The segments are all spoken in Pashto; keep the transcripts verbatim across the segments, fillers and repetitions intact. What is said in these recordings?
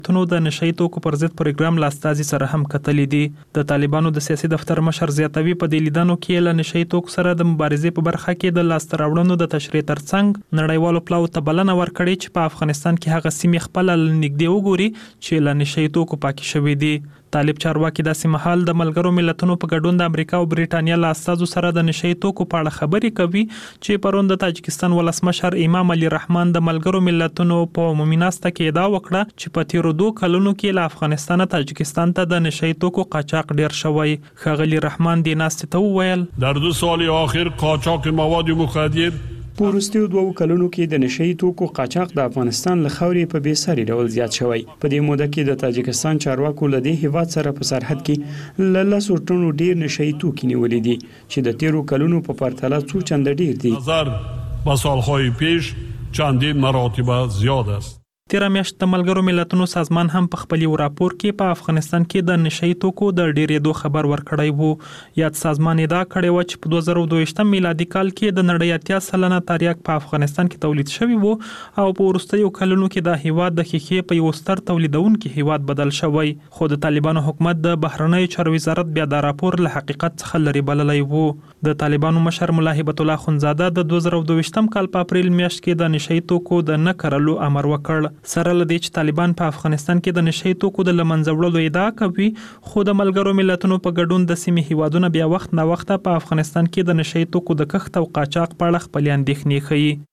تونو د نشئی توکو پر ضد پروګرام لاستازي سره هم کتلې دي. د طالبانو د سیاسي دفتر مشر زیاتوي په دې لیدنو کې له نشئی توکو سره د مبارزې په برخه کې د لاس راوړنو د تشریح ترڅنګ نړیوالو پلاو ته بلنه ورکړې چې په افغانستان کې هغه سیمې خپل نږدې وګوري چې له نشئی توکو پاکي شوې دي. طالب چارواکي داسې مهال د ملګرو ملتونو په ګډون د امریکا او بریټانیا له استازو سره د نشئی توکو په اړه خبرې کوي چې پرون د تاجکستان ولسمشر امام علي رحمان د ملګرو ملتونو په عمومي ناسته کې ادعا وکړه چې په تیرو دوه کلونو کې له افغانستان تاجکستان ته د نشئی توکو قاچاق ډیر شوی. ښاغلي رحمان د ناستې ته وویل در دو سال اخر قاچاق مواد مخدر په وروستیو دوو کلونو کې د نشئی توکو قاچاق د افغانستان له خاورې په بې ساري ډول زیات شوی. په دې موده کې د تاجکستان چارواکو له دې هیواد سره په سرحد کې له لسو ټنو ډیر نشئی توکي نیولې دي چې د تیرو کلونو په پرتله څو چنده ډیر دي. نظر با سالهای پیش چندین مراتب زیاد است. تیر میاشت د ملګرو ملتونو سازمان هم په خپل یو راپور کې په افغانستان کې د نشئی توکو د ډیرېدو خبر ورکړی وو. یاد سازمان ادعا کړې و چې په دوه زره دوه ویشتم میلادي کال کې د نړۍ اتیا سلنه تریاک په افغانستان کې تولید شوی وو او په وروستیو کلونو کې د هیواد د ښیښې په یو ستر تولیدونکي هیواد بدل شوی. خو د طالبانو حکومت د بهرنیو چارو وزارت بیا دا راپور له حقیقت څخه لري بللی وو. د طالبانو مشر ملا هبت الله خنزاده د دوه زره دوه ویشتم کال په اپریل میاشت کې د نشئی توکو د نه کرلو امر وکړ. سره له دې چې طالبان په افغانستان کې د نشئی توکو د لمنځه وړلو ادعا کوي خو د ملګرو ملتونو په ګډون د سیمې هیوادونه بیا وخت نه وخت په افغانستان کې د نشئی توکو د کښت او قاچاق په اړه خپل اندېښنې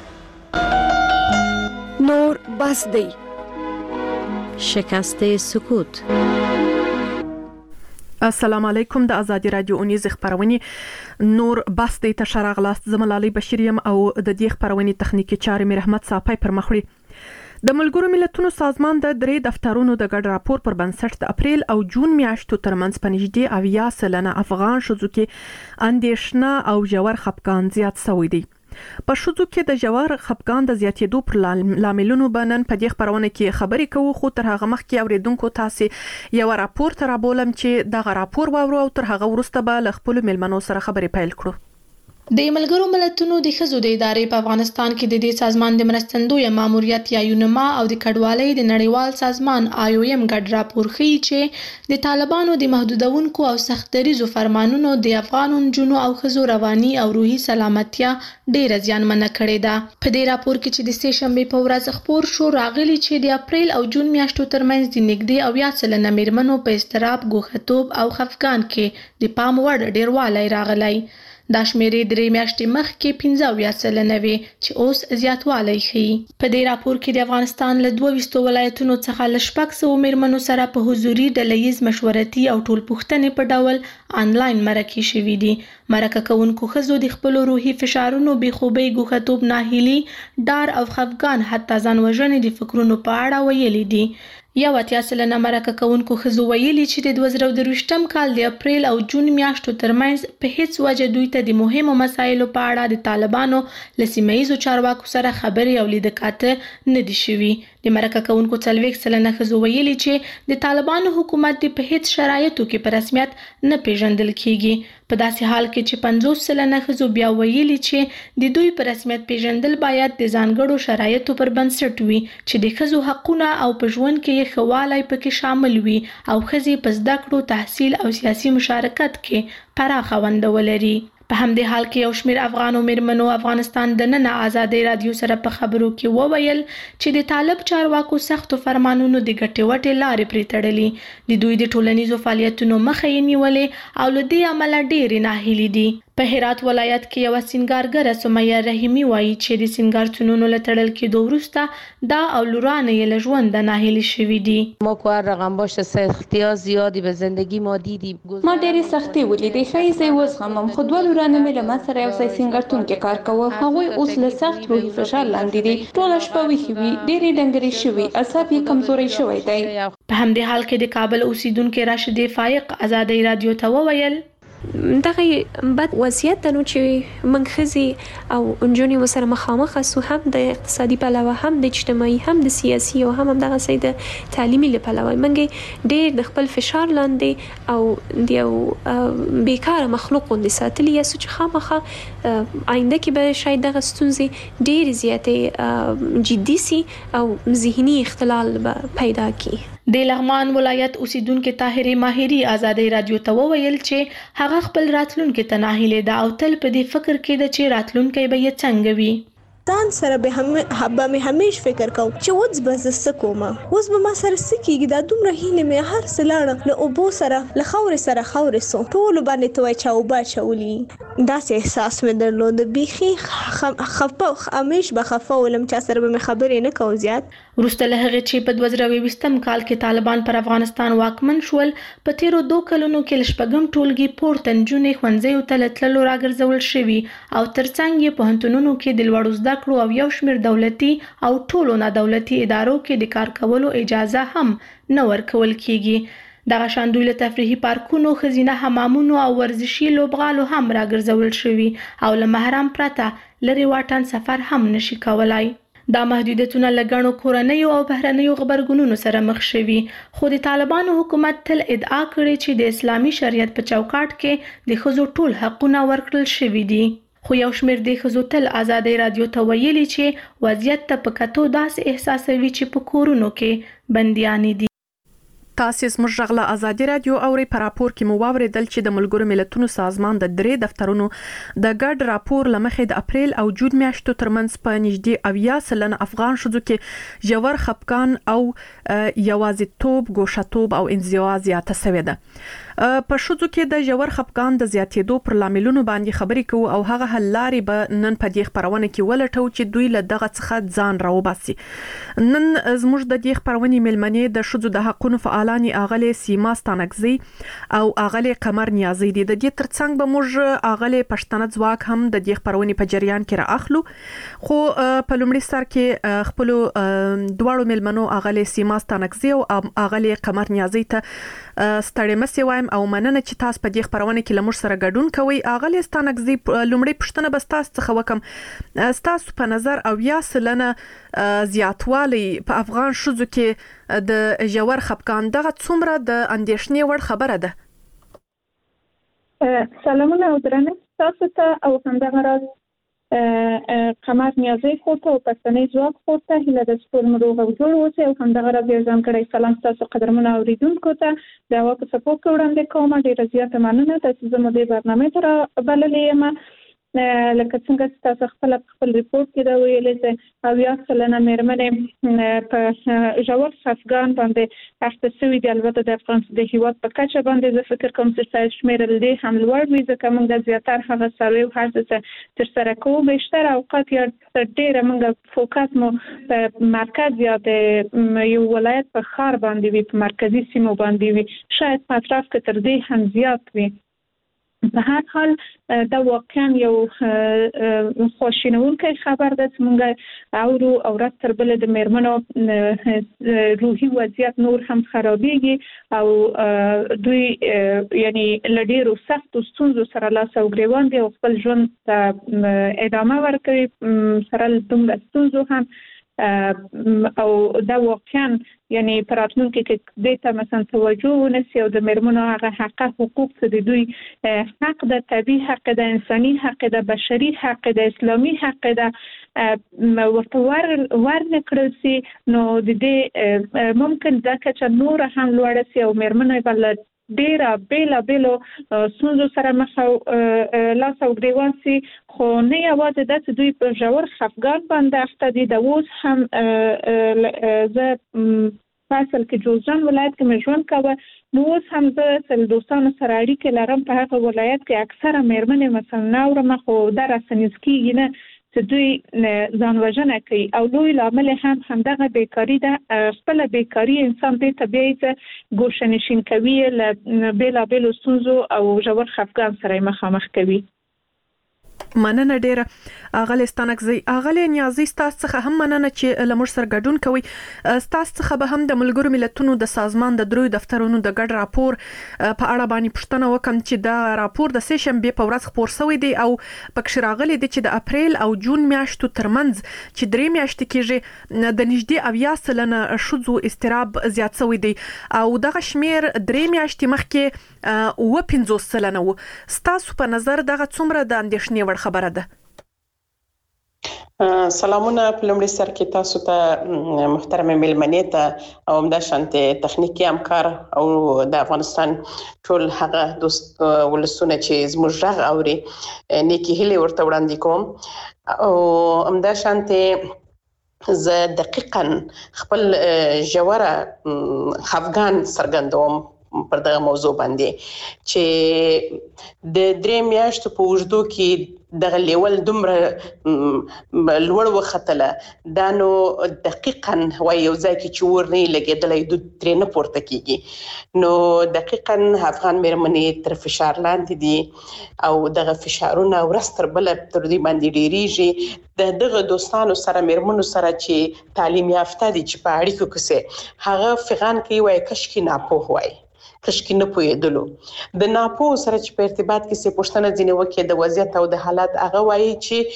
ښيي. نور بس دی شکست سکوت. السلام علیکم. د ازادي رادیو اونیز خبرونه نور بس دی ته شراغلاست زملالي بشریم او د دې خبرونه تخنیکی چارې مې رحمت صافی پر مخړي. د ملګرو ملتونو سازمان د درې دفترونو د ګډ راپور پر بنسټ د اپریل او جون میاشتو ترمنځ په نږدې اویا سلنه افغان ښځو کې اندېښنه او ژور خپګان زیات شوی دی. په ښځو کې د ژور خپګان د زیاتېدو پر لاملونو باندې په دې خبرونه کې خبرې کوو خو تر هغه مخکې اوریدونکو تاسو یو راپور تر بولم چې دغه راپور واورو او تر هغه وروسته به له خپل ملمنو سره خبرې پیل کړو. د ملګرو ملتونو د ښځو د ادارې په افغانستان کې د دې سازمان د مرستندوی ماموریت یا یونما او د کډوالۍ د نړیوال سازمان آی او ایم ګډ راپور ښیي چې د طالبانو د محدودونکو او سختدریزو فرمانونو د افغان نجونو او ښځو رواني او روحي سلامتیا ډېره زیانمنه کړې ده. په دې راپور کې چې د سې شنبې په ورځ خپور شو راغلي چې د اپریل او جون میاشتو ترمنځ د نږدې اویا سلنه میرمنو په اضطراب، ګوښتوب او خفګان کې د پام وړ ډېروالی راغلی. دا شمیرې درې میاشتې مخکې پنځه اویا سلنه وې چې اوس زیاتوالی ښیي. په دې راپور کې د افغانستان له دوه ویشتو ولایتونو څخه له شپږ سوو میرمنو سره په حضوري ډله ییز مشورتي او ټولپوښتنې په ډول آنلاین مرکې شوي دي. مرکه کوونکو ښځو د خپلو روحي فشارونو، بې خوبۍ، ګوښتوب، ناهیلي، ډار او خفګان حتی ځان وژنې د فکرونو په اړه ویلي دي. یو اتیا سلنه مرکه کوونکو ښځو ویلي چې د دوه زره درویشتم کال د اپریل او جون میاشتو ترمنځ په هیڅ وجه دوی ته د مهمو مسایلو په اړه د طالبانو له سیمه ییزو چارواکو سره خبرې او لیدکاته نه دي شوي. د مرکه کوونکو څلوېښت سلنه ښځو ویلي چې د طالبانو حکومت د په هیڅ شرایطو کې په رسمیت نه پیژندل کیږي. په داسې حال کې چې پنځوس سلنه ښځو بیا ویلي چې د دوی په رسمیت پیژندل باید د ځانګړو شرایطو پر بنسټ وي چې د ښځو حقونه او په ژوند کې یې ښه والی پکې شامل وي او ښځې په زده کړو، تحصیل او سیاسي مشارکت کې پراخه ونډه ولري. په همدې حال کې یو شمېر افغانو میرمنو افغانستان د نن ازادۍ رادیو سره په خبرو کې وویل چې د طالب چارواکو سختو فرمانونو د ګټې وټې لارې پرې تړلي. د دوی د ټولنیزو فعالیتونو مخه یې نیولې او له دې امله ډېرې ناهیلې دي. په هرات ولایت کې یوه سینګارګره سمیه رحیمي وایي چې د سینګارتونونو له تړل کېدو وروسته دا او لورانه یې له ژونده ناهیلې شوي دي. ما که هر رقم باشه سختی ها زیادی به زندگی ما دیدیم. ما ډېرې سختۍ ولیدې، ښایي زه یې وزغمم، خو دوه لورانه مې له ما سره یو ځای سینګارتون کې کار کوه. هغوی اوس له سخت روحي فشار لاندې دي، ټوله شپه ویښې وي، ډېرې ډنګرې شوي، اعصاب یې کمزوری شوی دی. په همدې حال کې د کابل اوسیدونکې راشدې فایق ازادۍ رادیو ته وویل دغه بد وضعیت نو چې موږ ښځې او نجونې ورسره مخامخ سو، هم د اقتصادي پلوه، هم د اجتماعي، هم د سیاسي او هم همدغسې د تعلیمي له پلوه موږ ډېر د خپل فشار لاندې او د یو بېکاره مخلوق غوندې ساتلي یاستو چې خامخا آینده کې به شاید دغه ستونزې ډېرې زیاتې جدي سي او ذهني اختلال به پیدا کړي. د لغمان ولایت اوسیدونکو طاهره ماهری آزادۍ رادیو ته وویل چې هغه خپل راتلونکي ته ناهیله ده او تل په دې فکر کې ده چې راتلونکي به یې څنګه وي. ځان سره به هم حبه مې همیش فکر کوم چې اوس به زه څه کوم، اوس به ما سره څه کېږي. دا دومره هیلې مې هر څه لاړه، له اوبو سره له خاورې سره خاورې سو، ټولو باندې ته وایي چې اوبه اچولي. داسې احساس مې درلود، بیخي خفه همیش به خفه ولم، چا سره به مې خبرې نه کوم زیات. وروسته له هغې چې په دوه زره اوویشتم کال کې طالبان پر افغانستان واکمن شول، په تیرو دوه کلونو کې له شپږم ټولګي پورته نجونې ښوونځیو ته له تللو راګرځول شوي او ترڅنګ یې پوهنتونونو کې د لوړو زده کړو او یو شمېر دولتي او ټولو نادولتي ادارو کې د کار کولو اجازه هم نه ورکول کیږي. دغه شان دوی له تفریحي پارکونو، ښځینه حمامونو او ورزشي لوبغالو هم راګرځول شوي او له محرم پرته لرې واټن سفر هم نشي کولای. دا محدودیتونه له ګڼو کورنیو او بهرنیو غبرګونونو سره مخ شوي، خو د طالبانو حکومت تل ادعا کړې چې د اسلامي شریعت په چوکاټ کې د ښځو ټول حقونه ورکړل شوي دي. خو یو شمېر د ښځو تل آزادۍ رادیو ته ویلي چې وضعیت ته په کتو داسې احساسوي چې په کورونو کې بندیانې دي. تاسو زموږ غږ له ازادي رادیو اوري. په راپور کې مو واوریدل چې د ملګرو ملتونو سازمان د درې دفترونو د ګډ راپور لمخې د اپریل او جون میاشتو ترمنځ په نږدې اویا سلنه افغان ښځو کې ژور خپګان او یوازیتوب، ګوښه‌توب او انزوا زیاته شوې ده. په ښځو کې د ژور خپګان د زیاتېدو پر لاملونو باندې خبرې کوو او هغه حل لارې به نن په دې خبرونه کې ولټو چې دوی له دغه څخه ځان راوباسي. نن زموږ د دې خبرونې ملمنې د ښځو د حقونو فعالان اغلې سیما ستانکزی او اغلې قمر نیازی دي. د دې ترڅنګ به موږ اغلې پښتنه ځواک هم د دې خبرونې په جریان کې را اخلو. خو په لومړي سر کې خپل دواړو ملمنو اغلې سیما ستانکزی او اغلې قمر نیازی ته ستړي مسي وایم او مننه چې تاسو په دې خبرونه کې لمر سره ګډون کوي. اغلې ستانکزی لومړی پښتنه بس تاسو څخه وکم، تاسو په نظر او یا سلنه زیاتوالی په افغان ښځو کې د ژور خپګان دغه څومره د اندېښنې وړ خبره ده؟ سلامونه او درنښت تاسو ته او همدغه راز قمر نیازی خورته او پښتنې ځواک خورته هیله ده چې ټول مو روغ او جوړ اوسئ او همدغه راز یو ځانګړی سلام ستاسو قدرمنو اوریدونکو ته د هوا په څپو کې وړاندې کوم. ډېره زیاته مننه چې زه مو دې برنامې ته رابللې یم. لکه څنګه چې تاسو خپل خپل ریپورت کې دا ویلې چې اویا سلنه مېرمنې په ژور خفګان باندې اخته شوي دي. البته د افغان د هیواد په کچه باندې زه فکر کوم چې ستاسو شمېر دې هم لوړ وي، ځکه موږ د زیاتره هغه څارویو هر څه ترسره کوو. بیشتر اوقات یا ډېره موږ فوکس مو په مرکز یا د یو ولایت په ښار باندې وي، په مرکزي سیمو باندې وي، شاید په اطراف کې تر دې هم زیات وي. په هر حال دا واقعا یو خواشینونکی خبر ده چې موږ اورو او ورځ تر بلې د مېرمنو روحي وضعیت نور هم خرابېږي او دوی یعنی له ډېرو سختو ستونزو سره لاس او ګرېوان دي او خپل ژوند ته ادامه ورکوي سره له دومره ستونزو هم. او دا واقعا یعنی په راتلونکي کې دې ته مثلا توجه ونشي او د مېرمنو هغه حق حقوق څه د دوی حق ده، طبیعي حق ده، انساني حق ده، بشري حق ده، اسلامي حق ده، ورته ور ورنه کړل سي نو د دې ممکن دا کچه نور هم لوړ سي او مېرمنې بل ډیره بیلا بیلو ستونزو سره مخ او لاس او ګریوان سي. خو نه یوازې دا چې دوی په ژور خفګان باندې اخته دي، د اوس هم زه فاصل کې جوزجان ولایت کې مې ژوند کوه، نو اوس هم زه له دوستانو سره اړیکې لرم. په هغه ولایت کې اکثره مېرمنې مثلا نه اورم، خو دا راسه نږدې کېږي نه چې دوی ځان وژنه کوي او لوی لامل هم همدغه بیکاري ده. خپله بیکاري انسان دې ته بیایي چې ګوشه نشین کوي، له بېلابېلو ستونزو او ژور خفګان سره یې مخامخ کوي. مننه ډیره اغلی ستانکزی. اغلی نیازی ستاسو څخه هم مننه چې لمر سره ګډون کوي. ستاسو څخه به هم د ملګرو ملتونو د سازمان د دروي دفترونو د ګډ راپور په اړه باندې پوښتنه وکم چې دا راپور د سه شنبه په ورځ خپور شوی دی او پکښ راغلی دی چې د اپریل او جون میاشتو ترمنځ چې درې میاشتې کېږي د نږدې اویا سلنه ښځو اضطراب زیات شوی دی او دغه شمیر درې میاشتې مخکې اوه پنځوس سلنه و. ستاسو په نظر دغه څومره د اندېښنې وړ خبره ده؟ سلامونه په لومړي سر کې تاسو ته محترم ملمنې ته او همدا شانته تخنیکی همکار او د افغانستان ټول هغه دوست ولسونه چې زموږ غږ اوري نیکی هیله ورته وړاندې کوم او همدا شانته زه دقیقاً خپل جوړه خفګان څرګندوم پر دغه موضوع باندې چې د درې میاشتو په اوږدو کې دغه لیول دومره لوړ وختله دا نو دقیقاً وای یو ځای کې چې ور نه لګېدلی د ترې نه پورته کېږي نو دقیقاً افغان مېرمنې تر فشار لاندې دي او دغه فشارونه ورځ تر بله تر دې باندې ډېرېږي د دغه دوستانو سره مېرمنو سره چې تعلیم یافته دي چې په اړیکو کې هغه فغان کوي وای کشکې ناپوه وای کشکې نه پوهېدلو د ناپوه سره چې په ارتباط کې څه پوښتنه ځینې وکړي د وضعیت او د حالات هغه وایي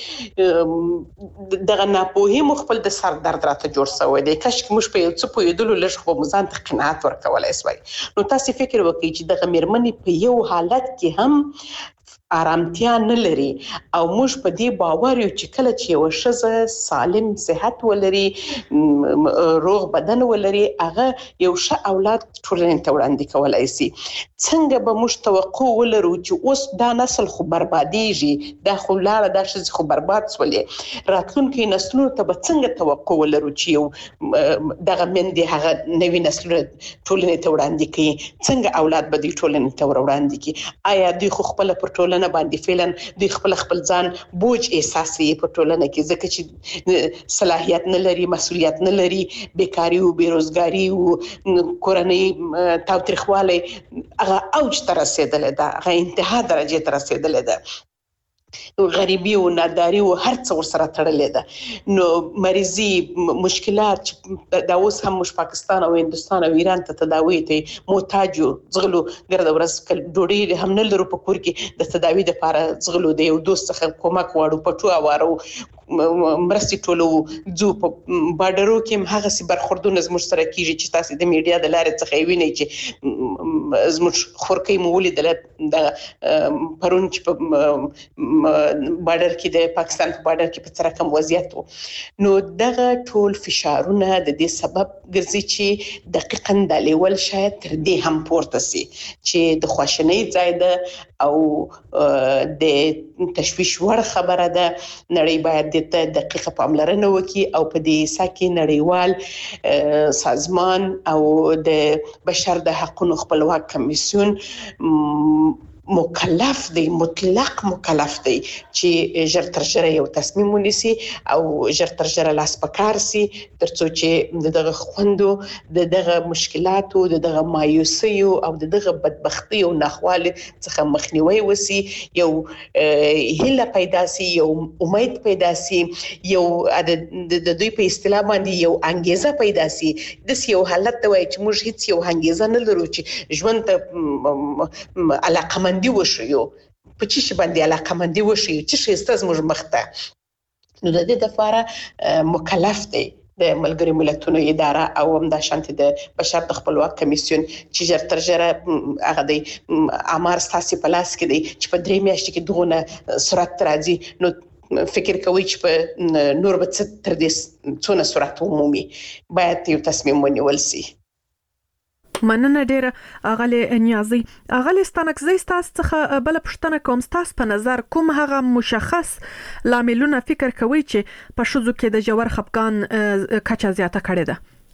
چې دغه ناپوهي مو خپل د سر درد راته جوړ شوی دی کشکې موږ په یو څه پوهېدلو لږ خو مو ځان ته قناعت ورکولی سوای نو تاسې فکر وکړئ چې دغه مېرمنې په یو حالت کې هم آرامتیا نه لري او موږ په دې باور یو چې کله چې یو ښځه سالم صحت ولري روغ بدن ولري هغه یو ښه اولاد ټولنې ته وړاندې کولی شي څنګه به موږ توقع ولرو چې اوس دا نسل خو بربادیږي دا خو لاړه دا ښځې خو برباد شولې راتلونکي نسلونو ته به څنګه توقع ولرو چې یو دغه میندې هغه نوي نسلونه ټولنې ته وړاندې کوي څنګه اولاد به دوی ټولنې ته وړاندې کوي آیا دوی خو خپله پر ټولنه باندې فعلا دوی خپل خپل ځان بوج احساسي په ټولنه کې ځکه چې صلاحیت نه لري مسؤلیت نه لري بیکاری او بیروزګاری او کورنۍ تاوتریخوالی هغه اوج ته رسیدلې ده هغه انتها درجه ته رسیدلې ده غریبی او ناداری او هر څه ورسره تړلې ده نو مریضي مشکلات دا اوس هم مش پاکستان او هندستان او ایران ته تداوی ته محتاج زغلو ګرد ورځ ډوډۍ هم نه لرو په کور کې د تداوی لپاره زغلو دی او دوست څخه کومک واړو پټو اوارو مرستي ټولو جو په بارډرو کې هغه سي برخوردونه زموږ سره کیږي چې تاسو د میډیا د لارې څخه وینئ چې زموږ خورکۍ مو ولیدل د پرون چې په بارډر کې د پاکستان په بارډر کې په څه رقم وضعیت وو نو دغه ټول فشارونه د دې سبب ګرځي چې دقیقاً د لیول شاید تر دې هم پورته سي چې د خواشنۍ ځای ده او د تشویش وړ خبره ده نړۍ باید د دقیقه پاملرنه وکړي او په دې سکه نړیوال سازمان او د بشر د حقوقو خپلواک کمیسیون مکلف دی مطلق مکلف دی چې ژر تر ژره یو تصمیم ونیسي او ژر تر ژره لاس پکار سي ترڅو چې دغه خوندو دغه مشکلاتو دغه مایوسیو او دغه بدبختی او ناخوالي څخه مخنیوي وسی یو هله پیدا سي یو امید پیدا سي یو د دوی په اصطلاح باندې یو انګیزه پیدا سي د یو حالت وای چې موږ هیڅ یو انګیزه نه لرو چې ژوند ته علاقه مندي وشيو په چی شي باندې علاقه مندي وشي چې شي ستاسو موږ مخته نو د دې لپاره مکلف دی د ملګري ملتونو اداره او هم د شانتي د بشر د خپلواک کمیسیون چې ژر تر ژره هغه د امر ستاسو په لاس کې دی چې په درې میاشتې کې دغه سرعت راځي نو فکر کوي چې په نور به تر دې څونه سرعت عمومي باید یو تصمیم ونیول شي مننه ډیره اغلی نیازي اغلی ستانکزي تاسو څخه بل پښتنه کوم تاسو په نظر کوم هغه مشخص لاملونه فکر کوي چې په شذو کې د جوړ خپګان کچا زیاته کړي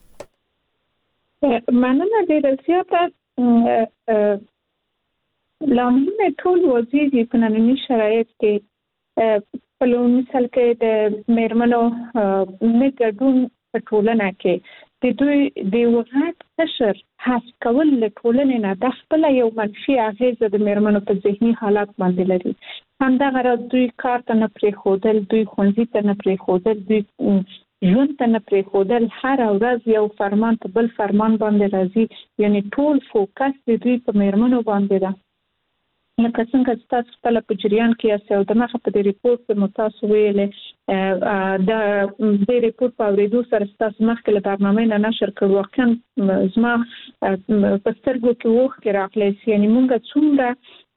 ده مننه ډیره زیاته لاملونه ټول وزيدي په ننني شرایط کې په لومړي مثال کې د میرمنو نګډون په ټولنه کې د دوی د وغات تشر حس کول له ټولنې نه د خپل یو منفي اغیزه د میرمنو په ذهني حالات باندې لري همدغه را دوی کار ته نه پرې خودل دوی خونځي ته نه پرې خودل دوی ژوند ته نه پرې خودل هر ورځ یو فرمان په بل فرمان باندې راځي یعنی ټول فوکس د دوی په میرمنو باندې ده لکه څنګه چې تاسو خپل په جریان کې یاست او د مخه په دې ریپورت په متاسو ویلې د دې ریپورت په اوریدو سره تاسو مخکې له برنامه نه نشر کړو واقعا زما په سترګو کې وښ کې راغلی یعنی موږ څومره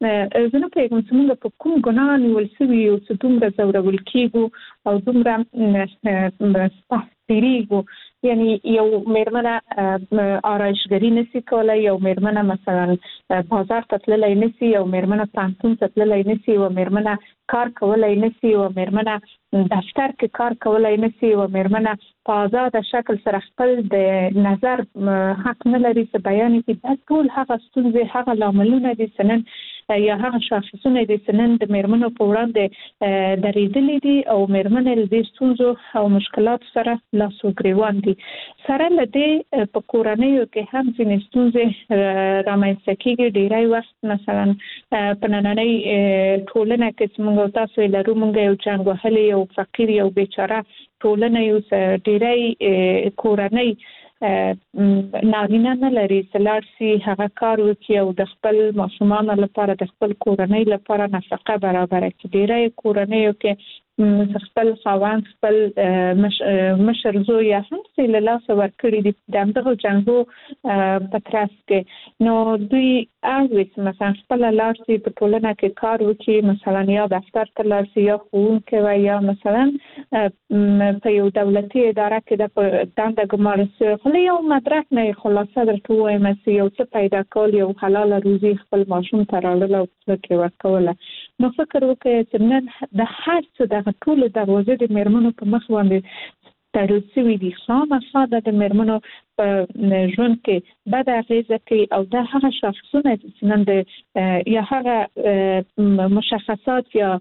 زه نه پوهیږم چې موږ په کوم ګناه نیول شوي یو چې دومره ځورول کیږو او دومره تیریږو. یعنی یو میرمنه آرایشګري نشي کولای، یو میرمنه مثلا بازار ته تللی نشي، یو میرمنه پانتون ته تللی نشي، یو میرمنه کار کولای نشي، یو میرمنه دفتر کې کار کولای نشي، یو میرمنه په آزاده شکل سره خپل د نظر حق نه لري چې بیان کړي. دا ټول هغه ستونزې، هغه لاملونه دي چې نن یا هغه شاخصونه دي چې نن د میرمنو په وړاندې درېدلي دي او میرمنې له دې ستونزو او مشکلاتو سره لاس و ګریوان دي. سره له دې په کورنیو کې هم ځینې ستونزې رامنځته کېږي. ډېری وخت مثلا په نننۍ ټولنه کې چې موږ تاسو لرو، موږ یو جنګ وهلي، یو فقیر، یو بیچاره ټولنه یو. ډېری کورنۍ نارینه نه لري چې لاړ شي هغه کار وکړي او د خپل ماشومانو لپاره، د خپل کورنۍ لپاره نفقه برابره کړي. ډېری کورنیو کې خپل خاوند، خپل مشر زوی یا هم چې له لاسه ورکړي دي د همدغو جنګو په ترڅ کې، نو دوی اړ چې مثلا خپله لاړ شي په ټولنه کې کار وکړي، مثلا یا دفتر ته لاړ شي، یا ښوونکی وي، یا مثلا په یو دولتي اداره کې د دنده ګمارل شوې. خو له یو مدرک نه یې خلاصه درته ووایم چې یو څه پیدا کول، یو حلاله روزي خپل ماشوم ته راوړل او څه کې ورکوله. نو فکر وکړئ چې نن د هر څه دغه ټولو دروازې د میرمنو په مخ باندې تړل شوي دي. خامخا د میرمنو په ژوند کې بده اغېزه کوي او دا هغه شاخصونه چې نن د یا هغه مشخصات یا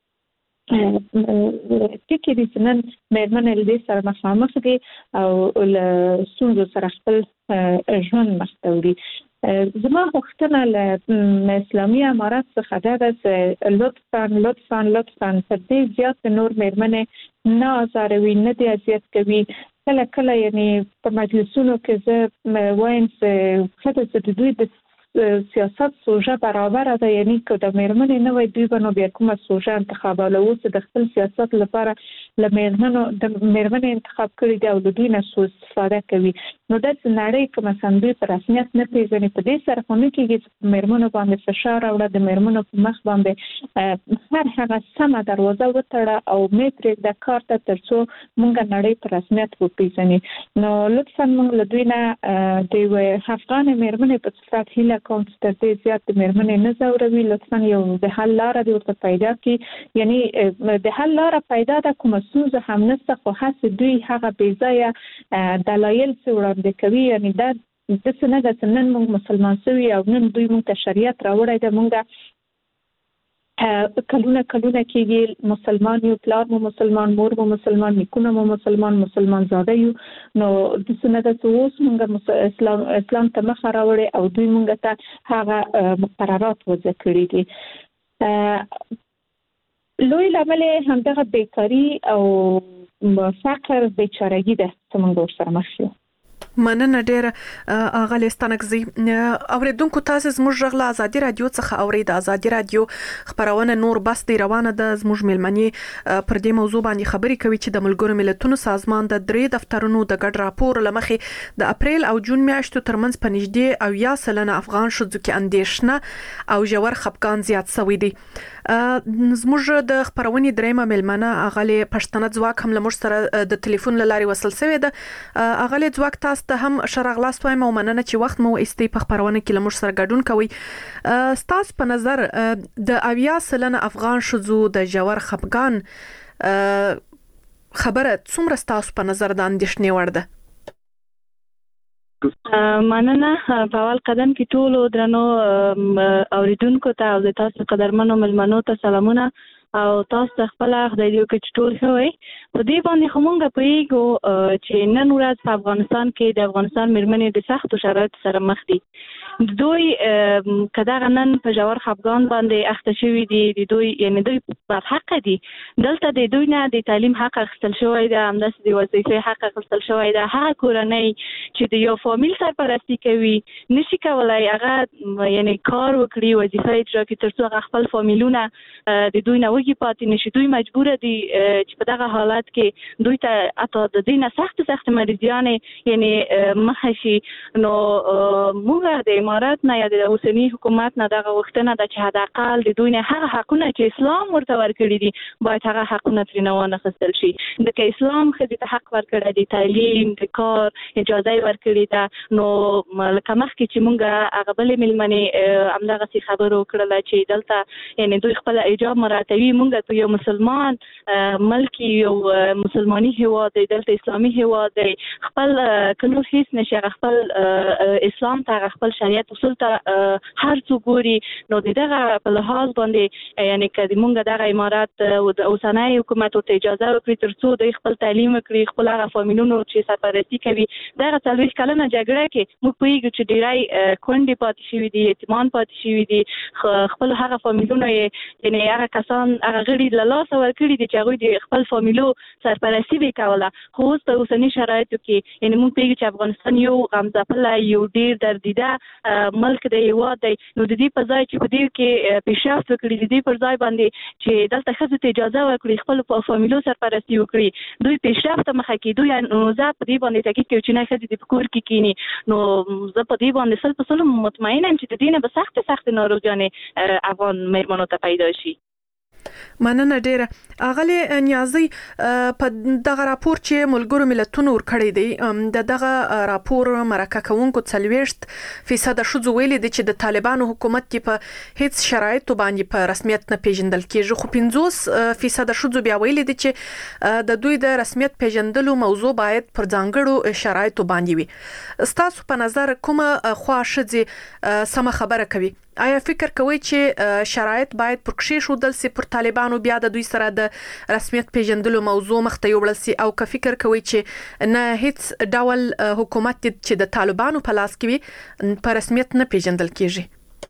ټکي دي چې نن میرمنې له دې سره مخامخ دي او له ستونزو سره خپل ژوند مخ ته وړي. زما غوښتنه له اسلامي امارت څخه دا ده چې لطفا لطفا لطفا تر دې زیات نور میرمنې نه ازاروي، نه دې اذیت کوي. کله کله یعنی په مجلسونو کې زه وایم چې ښځه چې د دوی د سیاست سوژه برابره ده، یعنی که د میرمنې نه وای دوی به نو بیا کومه سوژه انتخابوله. اوس د خپل سیاست لپاره له میرمنو د میرمنې انتخاب کړي دي او د دوی نه سوء استفاده کوي. نو داسې نړۍ که مثلا دوی په رسمیت نه پېژني، په دې سره خو نه کېږي چې په میرمنو باندې فشار راوړه، د میرمنو په مخ باندې هر هغه سمه دروازه وتړه او مې پرېږده کار ته تر څو موږ نړۍ په رسمیت وپېژني. نو لطفا موږ له دوی نه د یوې افغانې میرمنې په صفت هیله کوم چې تر دې زیات د میرمنې نه ځوروي. لطفا یو د حل لاره دې ورته پیدا کړي، یعنی د حل لاره پیدا ده، کومه ستونزه هم نشته، خو هسې دوی هغه بې ځایه دلایل چې وړاندې کوي. یعنی دا داسې نه ده چې نن موږ مسلمان شوي او نن دوی موږ ته شریعت راوړی ده، موږ کلونه کلونه کېږي مسلمان یو، پلار مو مسلمان، مور مو مسلمان، نیکونه مو مسلمان، مسلمان زاده یو. نو داسې نه ده چې اوس موږ اسلام اسلام ته مخه راوړې او دوی موږ ته هغه مقررات وضع کړي دي. لوی لامل همدغه بیکاري او فقر بیچارهګي ده چې موږ ورسره مخ یو. مننه ډیره اغلی ستانکزی. اوریدونکو تاسو زموږ غږ له ازادي رادیو څخه اورئ. د ازادي رادیو خبرونه نور بس دی روانه ده. زموږ ملمنې پر دې موضوع باندې خبرې کوي چې د ملګرو ملتونو سازمان د درې دفترونو د ګډ راپور لمخې د اپریل او جون میاشتو ترمنځ په نږدې او یا سلنه افغان ښځو کې اندېښنه او ژور خفګان زیات شوی دی. زموږ د خبرونې درېمه ملمنه اغلی پښتنه ځواک هم له موږ سره د ټلیفون له لارې وصل شوی ده. اغلی ځواک تاسو ته هم ښه راغلاست وایم او مننه چې وخت مو ایستی په خبرونه کې له موږ سره ګډون کوئ. ستاسو په نظر د اویا سلنه افغان ښځو د ژور خفګان خبره څومره ستاسو په نظر د اندېښنې وړ ده؟ مننه. په اول قدم کې ټولو درنو اوریدونکو ته او د تاسو قدرمنو ملمنو ته سلامونه او تاسو ته خپل خدای دې وکړي چې ټول ښه وي. په دې باندې خو موږ پوهېږو چې نن ورځ په افغانستان کې د افغانستان میرمنې د سختو شرایطو سره مخ دي. دوی که دغه نن په ژور خفګان باندې اخته شوي دي، د دوی یعنې دوی برحقه دي. دلته د دوی نه د تعلیم حق اخیستل شوی ده، همداسې د وظیفې حق اخیستل شوی ده. هغه کورنۍ چې د یو فامیل سرپرستي کوي نشي کولی هغه یعنې کار وکړي، وظیفه اجرا کړي تر څو هغه خپل فامیلونه د دوی نه وږي پاتې نشي. دوی مجبوره دي چې په دغه حالت کې دوی ته حتی د دوی نه سختې سختې مریضیانې یعنې مخه شي. نو موږ د امارات نه یا د اوسنی حکومت نه دغه وختنه د چې حد اقل د دوی نه هغه حقونه چې اسلام ورته ورکړي دي باید هغه حقونه ترې نه اخیستل شي. د که اسلام ښځې ته حق ورکړی دی، تعلیم، د کار اجازه یې ورکړې ده، نو لکه مخکې چې مونږ هغه بلې مېلمنې همدغسې خبرو کړله چې دلته یعنې دوی خپله حجاب مراعتوي. مونږ په یو مسلمان ملک یو مسلماني هېواد دی، دلته اسلامي هېواد دی، خپل که نور هېڅ نه شي هغه خپل اسلام ته هغه خپل شریعت اصول ته هر څو ګوري. نو د دغه په لحاظ باندې یعنې که د مونږ دغه امارات د اوسنی حکومت ورته اجازه وکړي تر څو دوی خپل تعلیم وکړي، خپل هغه فامیلونو چې سرپرستي کوي، دغه څلوېښت کلنه جګړه کې موږ پوهېږو چې ډېری کونډې پاتې شوي دي، یتیمان پاتې شوي دي، خپل هغه فامیلونو یې یعنې هغه کسان هغه غړي له لاسه ورکړي دي چې هغوی د خپل فامیلو سرپرستي به یې کوله. خو اوس په اوسني شرایطو کې یعنې موږ پوهېږو چې افغانستان یو غمځپلی، یو ډېر دردیده ملک دی، هېواد دی. نو د دې په ځای چې په دې کې پیشرفت وکړي، د دې پر ځای باندې چې دلته ښځو ته اجازه ورکړي خپل فامیلو سرپرستي وکړي، دوی پیشرفت ته مخه کړي. دوی نو زه په دې باندې تاکید کوم چې نه ښځې دې په کور کې کښېني. نو زه په دې باندې سل په سلو مطمئنه یم چې د دې نه به سختې سختې ناروغیانې افغان مېرمنو ته پیدا شي. مننه ډیره اغلی نیازی. په دغه راپور چې ملګرو ملتونو ورکړی دی د دغه راپور مرکه کوونکو څلوېښت فیصد ښځو ویلي دي چې د طالبانو حکومت کې په هیڅ شرایطو باندې په رسمیت نه پیژندل کیږي، خو پنځوس فیصد ښځو بیا ویلي دي چې د دوی د رسمیت پیژندلو موضوع باید پر ځانګړو شرایطو باندې وي. ستاسو په نظر کومه خوا ښځې سمه خبره کوي؟ آیا فکر کوئ چې شرایط باید پر کښېښودل سي پر طالبانو بیا د دوی سره د رسمیت پیژندلو موضوع مخته یوړل سي، او که فکر کوئ چې نه هیڅ ډول حکومت چې د طالبانو په لاس کې وي په رسمیت نه پیژندل کیږي؟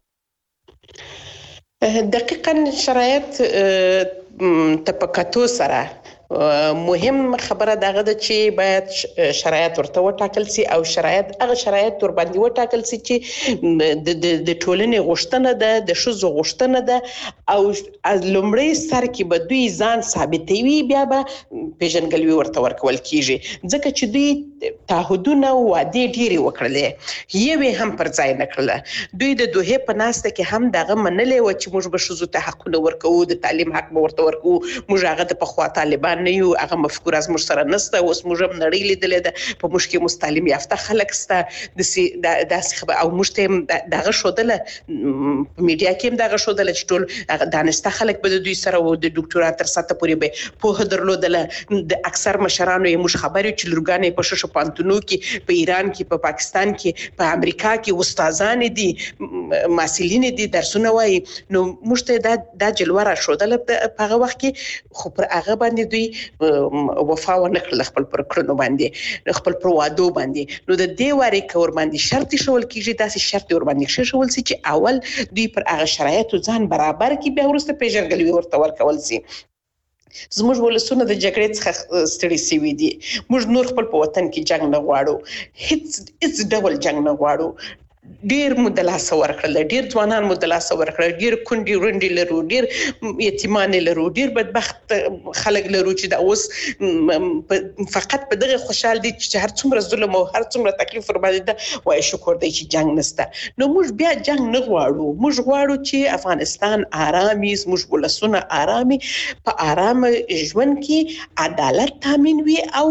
دقیقاً شرایط ته په کتو سره مهم خبره دغه ده چې باید شرایط ورته وټاکل سي، او شرایط هغه شرایط ور باندې وټاکل سي چې د د ټولنې غوښتنه ده، د ښځو غوښتنه ده، او لومړی سر کې به دوی ځان ثابتوي، بیا به پیژنګلوي ورته ورکول کیږي. ځکه چې دوی تعهدونه او وعدې ډېرې وکړلې، یوې هم پر ځای نه کړله. دوی د دوحې په ناسته کې هم دغه منلې وه چې موږ به ښځو ته حقونه ورکوو، د تعلیم حق به ورته ورکوو. موږ هغه د پخوا طالبان نه یو، هغه مفکوره زموږ سره نشته. اوس موږ هم نړۍ لیدلې ده، په موږ کې موږ تعلیم یافته خلک شته، داسې خبره، او موږ ته هم دغه ښودله، په میډیا کې هم دغه ښودله چې ټول دانسته خلک به د دوی سره وو، د ډاکټورا تر سطحه پورې به پوهه درلودله. د اکثر مشرانو یې موږ خبرې چې لورګانې په ششو پوهنتونو کې، په ایران کې، په پاکستان کې، په امریکا کې استادان دي، محصلین دي، درسونه وایي. نو موږ ته دا دا جلوه راښودله په هغه وخت کې، خو پر هغه باندې دوی وفا ونه کړل خپل پر کړنو باندې، خپل پر وعدو باندې. نو د دې وارې که ور باندې شرط ایښول کېږي، داسې شرط ور باندې کېښول سي چې اول دوی پر هغه شرایطو ځان برابر کړي، بیا وروسته پیژنګلوي ورته ورکول سي. زموږ ولسونه د جګړې څخه ستړي سوي دي. موږ نور خپل په وطن کې جنګ نه غواړو، هیڅ هیڅ ډول جنګ نه غواړو. ډیر مو د لاسه ورکړل، ډیر ځوانان مو د لاسه ورکړل، ډیر کونډې ورندې لرو، ډیر یتیمان لرو، ډیر بدبخت خلک لرو چې دا اوس فقط په دغه خوشحال دي چې هر څومره ظلم او هر څومره تکلیف ور باندې ده، وای شکر دی چې جنگ نشته. نو موږ بیا جنگ نه غواړو، موږ غواړو چې افغانستان آرامي، موږ ولسونه آرامي، په آرام ژوند کې عدالت تامین وي او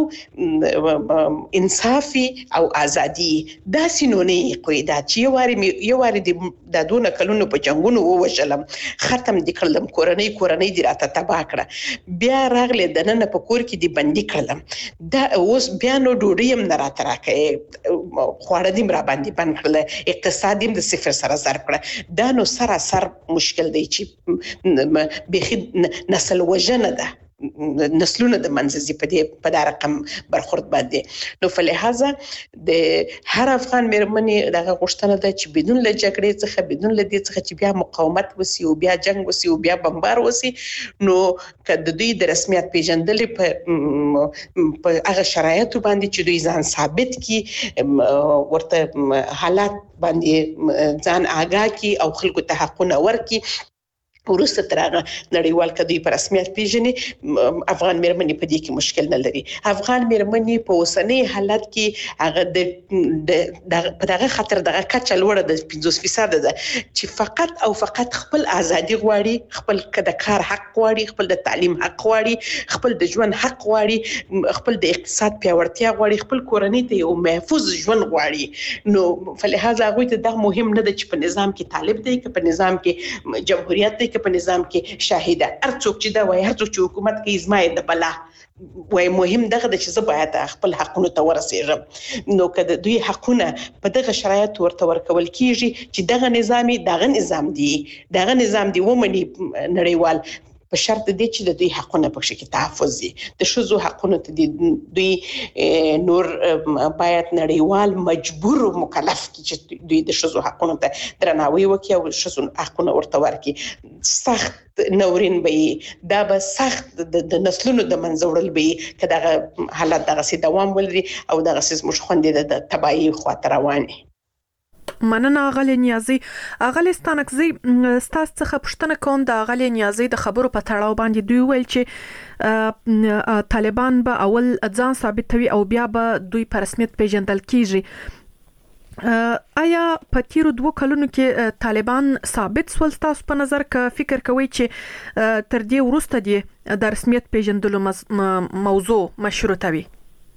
انصافي او ازادي. دا سينونه کوي دا چې یو واري یو واري د دونه کلونو په جنگونو ووجلم، ختم دي کړلم، کورنۍ کورنۍ دي راته تباه کړه، بیا راغله د نن په کور کې دي بندي کړلم، دا اوس بیا نو ډوډۍ هم نه راته راکې، خواړه دي را باندې بند کړل، اقتصاد هم د صفر سره ضرب کړه. دا نو سراسر مشکل دی چې بخې نسل وژنه ده، نسلونه د منځزي په دې په دا رقم برخورد باندې. نو فلهذا د هر افغان مېرمنې دغه غوښتنه ده چې بدون له جګړې څخه، بدون له دې څخه چې بیا مقاومت وسی او بیا جنگ وسی او بیا بمبار وسی، نو که د دوی د رسمیت پیژندلې په په هغه شرایطو باندې چې دوی ځان ثابت کی، ورته حالات باندې ځان آگاه کی او خلکو ته حقونه ورکي، ورسته ترغه نړیوال کدی په رسمیت پیژني افغان مېرمنې په دې کې مشکل نه لري. افغان مېرمنې په اوسنۍ حالت کې هغه د په دغه خطر دغه کچه لوړه د پنځوس فیصد ده چې فقط او فقط خپل ازادي غواړي، خپل د کار حق غواړي، خپل د تعلیم حق غواړي، خپل د ژوند حق غواړي، خپل د اقتصاد پیاوړتیا غواړي، خپل کورنۍ ته یو محفوظ ژوند غواړي. نو فلهذا هغه ته دا مهم نه ده چې په نظام کې طالب دی که په نظام کې جمهوریت دی په نظام کې شاهده. هر څوک چې دا وایي، هر څوک چې حکومت کوي زما د بلا وای مهم دغه د چې زه باید خپل حقونو ته ورسېږم. نو که د دوی حقونه په دغه شرایط ورته ورکول کیږي چې دغه نظامي دغه نظام دی دغه نظام دی ومني نړیوال، په شرط دی چې د دوی حقونه پکې کې تحفظ دي. د ښځو حقونه ته دوی نور باید نړیوال مجبور او مکلف کی چې دوی د ښځو حقونه ته درناوی وکړي او ښځو حقونه ورته ورکړي. سخت نورین به دا به سخت د نسلونو د منځوړل به که دغه حالت دغه سي دوام ولري او دغه سیس مش خوندې د تبعی خاطر رواني. مننه اغلی نیازی. اغلی ستانکزی ستاسو څخه پوښتنه کوم د اغلی نیازی د خبرو په تړاو باندې دوی ویل چې طالبان به اول ځان ثابتوي او بیا به دوی په رسمیت پیژندل کیږي. آیا په تیرو دوه کلونو کې طالبان ثابت سول تاسو په نظر که فکر کوئ چې تر دې وروسته دی د رسمیت پیژندلو موضوع مشروطه وي؟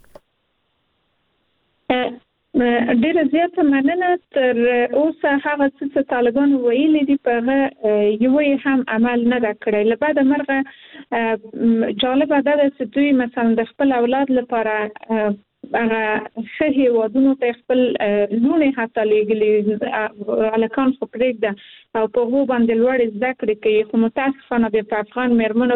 ډېر زیات مننه. تر اوسه هغه څه طالبان ویلي دي په هغه یو هم عمل نه دا کړی. له بعد مرغه جالبه ده چې دوی مثلا د خپل اولاد لپاره هغه ښه هیوادونو ته خپل لونې حتی لېږلي هلکان خو پرېږده او په هغو باندې لوړې زده کړې کوي، خو متاسفانه بیا په افغان مېرمنو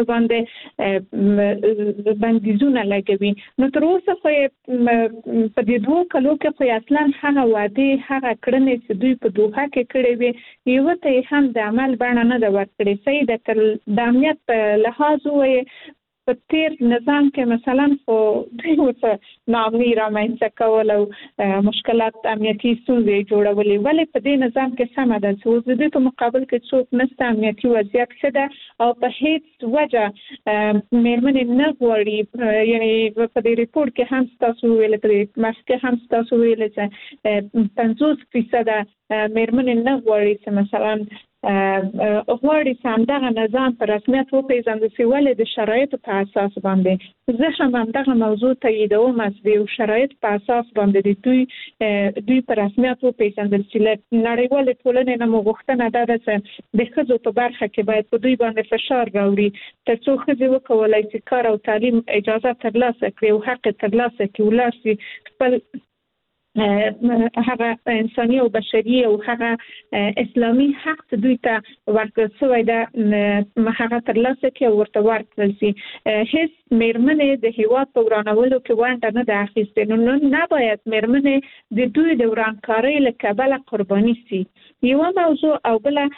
باندې بندیزونه لګوي. نو تر اوسه خو یې په دې دوو کلو کې خو یې اصلا هغه وعدې هغه کړنې چې دوی په دوحه کې کړې وې یوه ته یې هم د عمل بڼه نه ده ورکړې. صحیح ده که د امنیت په لحاظ ووایې په تیر نظام کې مثلا خو دوی ورته ناامني رامنځته کول او مشکلات امنیتي ستونزې جوړولې، ولې په دې نظام کې سمه ده چې اوس د دوی په مقابل کې څوک نشته، امنیتي وضعیت ښه ده او په هیڅ وجه مېرمنې نه غواړي. یعنی په دې ریپورټ کې هم ستاسو ویل په دې مخکې هم ستاسو ویل چې پنځوس فیصده مېرمنې نه غواړي چې مثلا غواړي چې همدغه نظام په رسمیت وپېژندل شي، ولې د شرایطو په اساس باندې. زه هم همدغه موضوع تاییدوم چې د یو شرایط په اساس باندې دوی دوی په رسمیت وپېژندل شي. له نړیوالې ټولنې نه مو غوښتنه دا ده چې د ښځو په برخه کې باید په دوی باندې فشار راوړي تر څو ښځې وکولای شي کار او تعلیم اجازه ترلاسه کړي او حق ترلاسه کړي، ولاړ شي خپل هغه انساني او بشري او هغه اسلامي حق دوی ته ورکړل شوی ده هغه ترلاسه کړي او ورته ورکړل شي. هیڅ مېرمنې د هیواد په ورانولو کې ونډه نه ده اخیستې. نو نه باید مېرمنې د دوی د ورانکارۍ له کبله قرباني شي. یوه موضوع او بله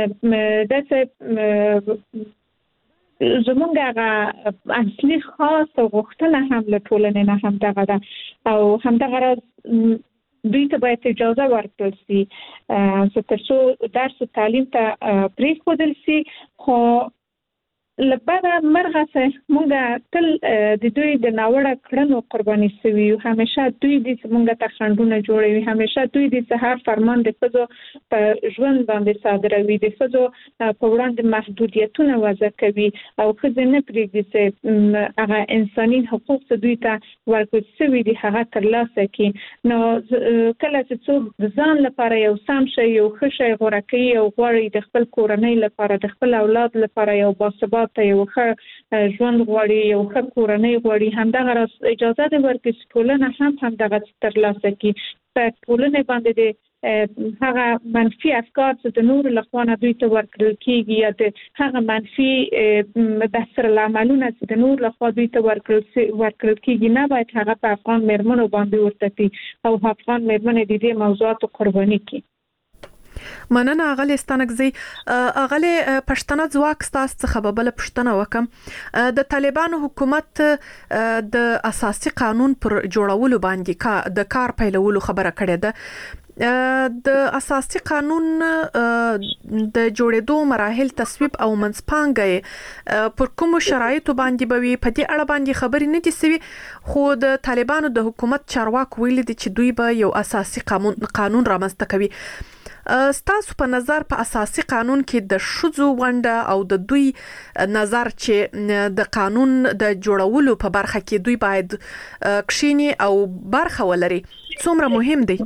داسې زمونږ هغه اصلي خاص او غوښتنه هم له ټولنې نه همدغه ده او همدغه راز دوی ته باید اجازه ورکړل شي چې تر څو درس و تعلیم ته پرېښودل شي. خو له بده مرغه چې موږ تل د دوی د ناوړه کړنو قرباني شوي یو. همیشه دوی دي چې موږ ته خنډونه جوړوي، همیشه دوی دي چې هر فرمان د ښځو په ژوند باندې صادروي، د ښځو په وړاندې محدودیتونه وضع کوي او ښځې نه پرېږدي چې هغه انساني حقوق چې دوی ته ورکړل شوي دي هغه ترلاسه کړي. نو کله چې څوک د ځان لپاره یو سم شی یو ښه شی غوره کوي او غواړي د خپل کورنۍ لپاره د خپل اولاد لپاره یو باثبات ته یو ښه ژوند غواړي، یو ښه کورنۍ غواړي، همدغه راز اجازه دې ورکړي چې ټولنه هم همدغه ترلاسه کړي. په ټولنې باندې د هغه منفي افکار چې د نورو لخوا نه دوی ته ورکړل کېږي یا د هغه منفي بحثالعملونه چې د نورو لخوا دوی ته ورکړل کېږي نه باید هغه په افغان مېرمنو باندې ورته کړي او افغان مېرمنې د دې موضوعاتو قرباني کړي. مننه اغلی ستانکزی. اغلی پښتنه ځواک ستاسو څخه به بل پښتنه وکم د طالبانو حکومت د اساسي قانون پر جوړولو باندې کا د کار پیلولو خبره کړې ده. د اساسي قانون د جوړېدو مراحل تصویب او منځپانګه پر کوم شرایطو باندې بوي په دې اړه باندې خبرې نه دي سوي خو د طالبانو د حکومت چارواکو ویلي دي چې دوی به یو اساسي قانون قانون رامنځته کوي. ستاسو په نظر په اساسي قانون کې د شذو ونده او د دوی نظر چې د قانون د جوړولو په برخه کې دوی باید کښینی او برخه ولري څومره مهم دی؟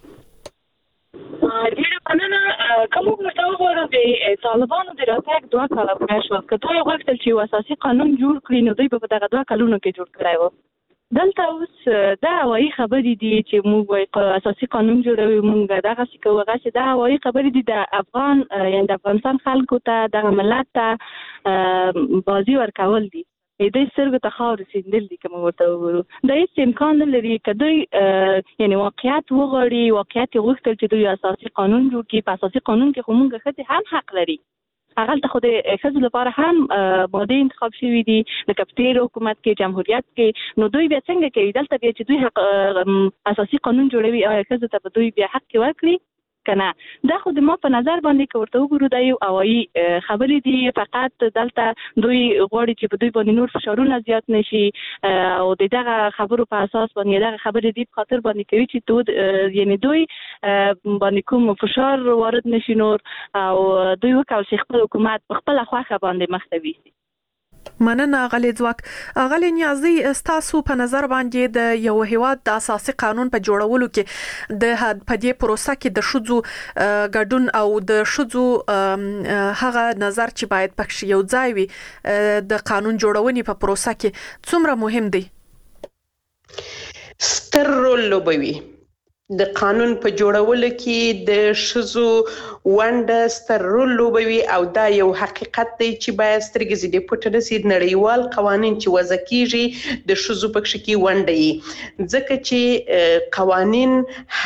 ډیره مننه. کوم ورته وګورو د طالبانو د راتګ دوه کاله پوره شو که دوی غوښتل چې یو اساسي قانون جوړ کړي نو دوی په دغه دوه کلونو کې جوړ کړی و. دلته اوس دا هوایي خبرې دي چې موږ وایو اساسي قانون جوړوي موږ دغه څه کوو هغه چې دا هوایي خبرې دي د افغان یعنې د افغانستان خلکو ته دغه ملت ته بازي ورکول دي د سترګو ته خاورې سیندل دي که موږ ورته وګورو. دا هېڅ امکان نه لري که دوی یعنې واقعیت وغواړي واقعیت یې غوښتل چې دوی اساسي قانون جوړ کړي په اساسي قانون کې خو موږ ښځې هم حق لري هغلته خو د ښځو لپاره هم مادې انتخاب شوي دي لکه په تېر حکومت کې جمهوریت کې نو دوی بیا څنګه کوي دلته بیا چې دوی حق اساسي قانون جوړوي آیا ښځو ته به دوی بیا حق ورکړي که نه؟ دا خو د ما په نظر باندې که ورته وګورو دا یو هوایي خبرې دي فقط دلته دوی غواړي چې په دوی باندې نور فشارونه زیات نشي او د دغه خبرو په اساس باندې دغه خبرې دي په خاطر باندې کوي چې تو یعنې دوی باندې کوم فشار وارد نشي نور او دوی وکول چې خپل حکومت په خپله خوښه باندې مخ ته ویسي. مننه غلي ځواک. غلي نیازي ستاسو په نظر باندې د یو هیواد د اساسي قانون په جوړولو کې د په دې پروسه کې د شذو ګډون او د شذو هغه نظر چې باید پکې یو ځای وي د قانون جوړونې په پروسه کې څومره مهم دی؟ ستر رول لوبوي د قانون په جوړولو کې د ښځو ونډه ستر رول لوبوي او دا یو حقیقت دی چې باید سترګې ځینې پټې نه سي. نړیوال قوانین چې وضع کیږي د ښځو پکې کې ونډه یي ځکه چې قوانین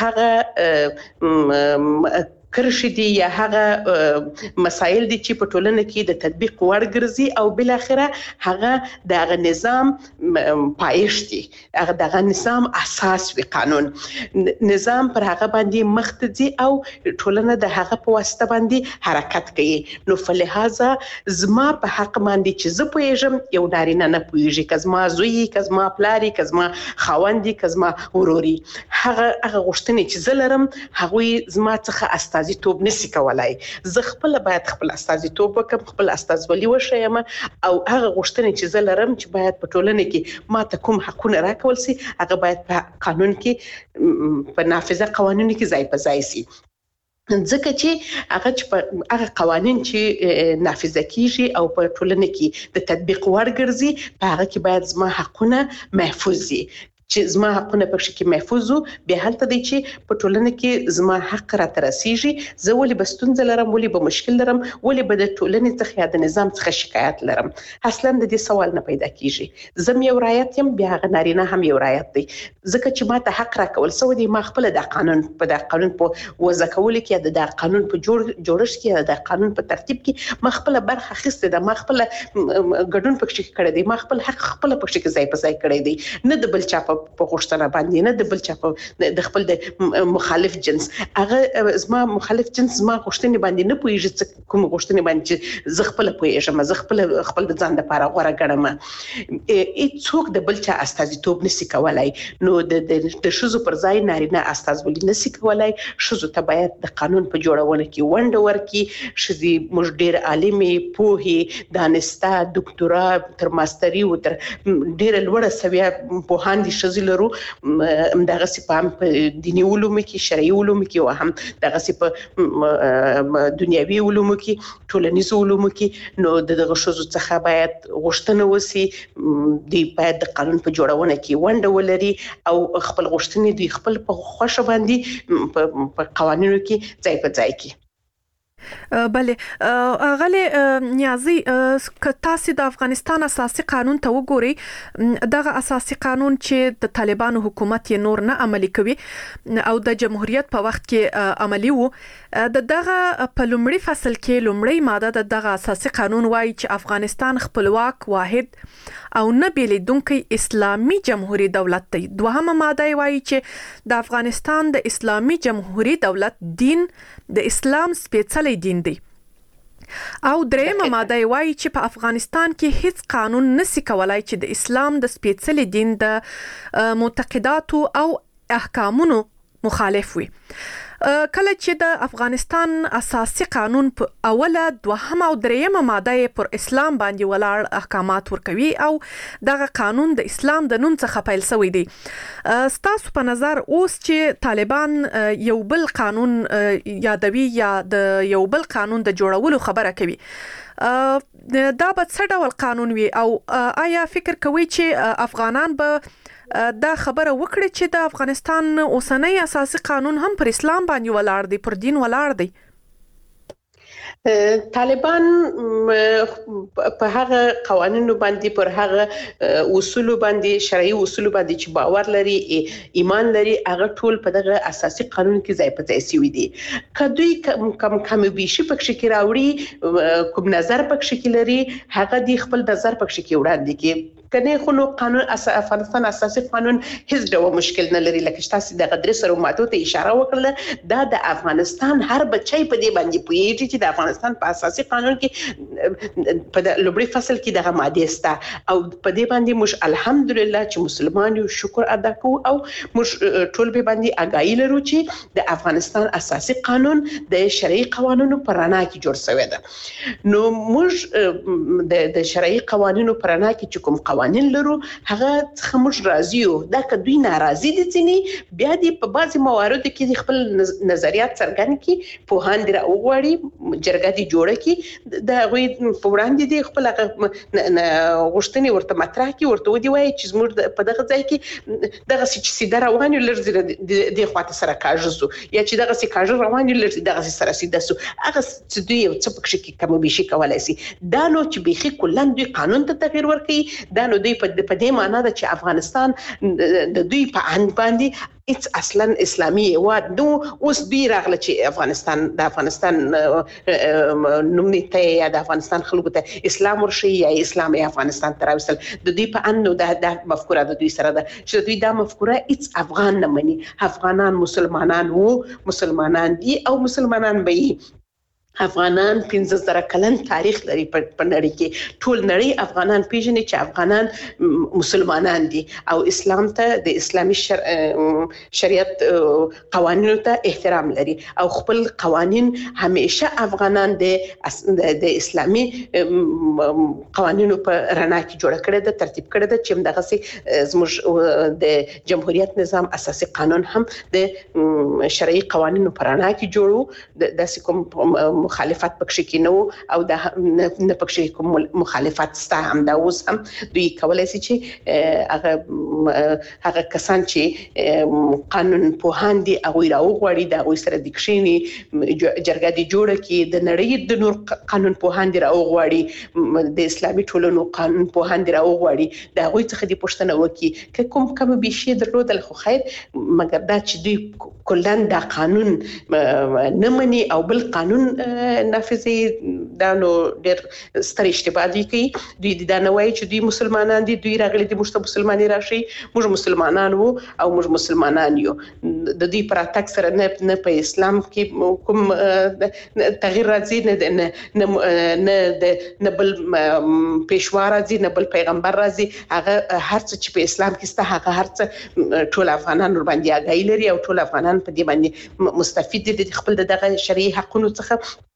هغه کرشي دي یا هغه مسایل دي چې په ټولنه کې د تطبیق وړ ګرځي او بل اخره هغه دغه نظام پایښت دي هغه دغه نظام اساس وي قانون نظام پر هغه باندې مخ ته ځي او ټولنه د هغه په واسطه باندې حرکت کوي. نو فلهذا زما په حق باندې چې زه پوهیږم یو نارینه نه پوهیږي که زما زوی که زما پلار که زما خاوند که زما ورور هغه هغه غوښتنې چې زه لرم هغوی زما څخه استازیتوب نشي کولای. زه خپل باید خپل استازیتوب وکم خپل استازولي وشیم او هغه غوښتنې چې زه لرم چې باید په ټولنه کې ما ته کوم حقونه راکول سي هغه باید په قانون کې په نافذه قوانینو کې ځای په ځای سي ځکه چې هغه چې هغه قوانین چې نافذه کیږي او په ټولنه کې د تطبیق وړ ګرځي په هغه کې باید زما حقونه محفوظ وي چې زما حقونه پکې کې محفوظ وو بیا هلته دی چې په ټولنه کې زما حق راته رسیږي زه ولې به ستونزه لرم ولې به مشکل لرم ولې به د ټولنې څخه یا د نظام څخه شکایت لرم اصلا د دې سوال نه پیدا کیږي زه یو رعایت یم بیا هغه نارینه هم یو رعایت دی ځکه چې ما ته حق راکول سوی دی ما خپل د قانون په د قانون په وضع کولو کې د قانون په جوړ جوړښت کې د قانون په ترتیب کې ما خپل برخه اخیستې ده ما خپل ګډون پکې کړی دی ما خپل حق خپل پکې ځای په ځای کړی دی نه د بل چا په غوښتنه باندې نه د بل چا په د خپل د مخالف جنس هغه زما مخالف جنس زما غوښتنې باندې نه پوهیږي کوم غوښتنې باندې زه خپل پوهیږم زه خپل خپل د ځان لپاره غوره ګڼم هیڅوک د بل چا استازیتوب نشي کولای نو د د ښځو پر ځای نارینه استازولي نشي کولای ښځو ته باید د قانون په جوړونه کې ونډه ورکړي ښځې موږ ډېر عالمې پوهې دانسته دکتورا تر ماستري او تر ډېره لوړه سویه پوهان دي ښځې لرو دغه سي په دیني علومو کې شرعي علومو کې او هم دغه سي په دنیوي علومو کې ټولنیزو علومو کې نو دغه ښځو څخه باید غوښتنه وسی دی باید د قانون په جوړونه کې ونډه ولري او خپل غوښتنې دی خپل په خوښه باندې په قوانینو کې ځای په ځای کې بله غلې نیازي که تاسو د افغانستان اساسي قانون ته وګورئ دغه اساسي قانون چې د طالبانو حکومت یې نور نه عملي کوي او د جمهوریت په وخت کې عملي وو د دغه په لومړي فصل کې لومړی ماده د دغه اساسي قانون وایي چې افغانستان خپلواک واحد او نه بیلیدونکي اسلامي جمهوریت دولت دی. دوهمه ماده وایي چې د افغانستان د اسلامي جمهوریت دولت دین د اسلام سپېڅلی دین دی او درېمه ماده وایي چې په افغانستان کې هیڅ قانون نشي کولای چې د اسلام د سپېڅلي دین د معتقداتو او احکامونو مخالف وي. کله چې د افغانستان اساسي قانون په اوله دوهمه او دریمه ماده پر اسلام باندې ولاړ احکامات ورکوي او دغه قانون د اسلام د نوم څخه پیل شوی دی. ستاسو په نظر اوس چې طالبان یو بل قانون یادوي یا د یو بل قانون د جوړولو خبره کوي دا به څه ډول قانون وي او آیا فکر کوي چې افغانان به دا خبره وکړي چې د افغانستان اوسنۍ اساسي قانون هم پر اسلام باندې ولاړ دی پر دین ولاړ دی؟ طالبان په هغه قوانینو باندې پر هغه اصول باندې شرعي اصول باندې چې باور لري ایمان لري هغه ټول په دغه اساسي قانون کې ځای په ځای سوي دي. کدوې کم کم بیشي پکې کې راوړي کوم نظر پکې کې لري هغه دی خپل نظر پکې کې وړاندې کوي کنه خو نو قانون افغانستان اساسي قانون هیڅ ډول مشکل نه لري. لکه تاسو د غدري سره ماتو ته اشاره وکړه دا د افغانستان هر بچی په دې باندې پوهیږي چې د افغانستان په اساسي قانون کې په لومړي فصل کې دغه ماده سته او په دې باندې موږ الحمدلله چې مسلمان یو شکر ادا کوو او موږ ټول به باندې اگاهی لرو چې د افغانستان اساسي قانون د شرعي قوانینو پر رڼا کې جوړ شوی دی. نو موږ د شرعي قوانینو پر رڼا کې کوم قوانین لرو هغه څخه موږ راضي یو. دا که دوی ناراضي دي ځینې بیا دې په بعضې مواردو کې خپل نظریات څرګند کړي پوهان دې راوغواړي جرګه دې جوړه کړي د هغوی په وړاندې دې خپل غوښتنې ورته مطرح کړي ورته ودې وایي چې زموږ په دغه ځای کې دغسې چې سیده روان یو لږ دې خواته سره کاږه سو یا چې دغسې کاږه روان یو لږ دغسې سره سیده سو هغه چې دوی یو څه پکښې کې کم بیشي کولی شي. دا نو چې بیخي کلا دوی قانون ته تغیر ورکوي دا نو دوی په دې معنا ده چې افغانستان د دوی په اند باندې هیڅ اصلا اسلامي هیواد نو اوس دوی راغله چې افغانستان د افغانستان نومني ته یا د افغانستان خلکو ته اسلام ورشي یا اسلام یې افغانستان ته راوستل د دوی په اند نو دا مفکوره د دوی سره ده چې دوی دا مفکوره هیڅ افغان نه مني. افغانان مسلمانان وو مسلمانان دي او مسلمانان به وي. افغانان پنځه زره کلن تاریخ لري په نړۍ کې ټول نړۍ افغانان پیژني چې افغانان مسلمانان دي او اسلام ته د اسلامي شر... شریعت قوانینو ته احترام لري او خپل قوانین همیشه افغانان د د اسلامي قوانینو په رڼا کې جوړ کړي ده ترتیب کړي ده چې دغه زموږ د جمهوریت نظام اساسي قانون هم د شرعي قوانینو په رڼا کې جوړو د کوم مخالفت پکښې کې نه او د نه پکښې کوم مخالفت ستا هم دا اوس هم دوی کولی شي چې هغه هغه کسان چې قانون پوهان دي هغوی راوغواړي د هغوی سره د کښېني جرګه دې جوړه کړي د نړۍ د نور قانون پوهان دې راوغواړي د اسلامي ټولنو قانون پوهان دې راوغواړي د هغوی څخه دې پوښتنه وکړي که کوم کمه بیشي درلودل خو خیر مګر دا چې دوی کلا دا قانون نه مني او بل قانون نافذي دا نو ډېر ستر اشتباه دی کوي. دوی دا نه وایي چې دوی مسلمانان دي دوی راغلي دي موږ ته مسلماني راشي موږ مسلمانان وو او موږ مسلمانان یو. د دوی پر اتک سره نه نه په اسلام کې کوم تغییر راځي نه نه نه نه بل پېشوا راځي نه بل پیغمبر راځي هغه هر څه چې په اسلام کې سته هغه هر څه ټول افغانان ور باندې اگاهی لري او ټول افغانان په دې باندې مستفید دي خپل دغه شرعي حقونو څخه